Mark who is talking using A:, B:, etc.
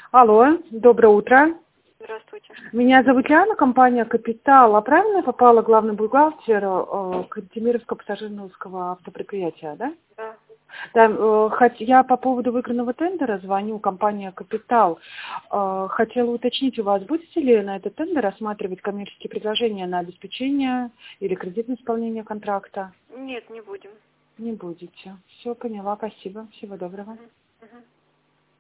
A: Алло, доброе утро.
B: Здравствуйте.
A: Меня зовут Яна, компания «Капитал». А правильно я попала главный бухгалтер Кантемировского пассажирского автопредприятия, да?
B: Да.
A: Да, я по поводу выигранного тендера звоню, компания «Капитал». Хотела уточнить, у вас будете ли на этот тендер рассматривать коммерческие предложения на обеспечение или кредитное исполнение контракта?
B: Нет, не будем.
A: Не будете. Все, поняла, спасибо. Всего доброго.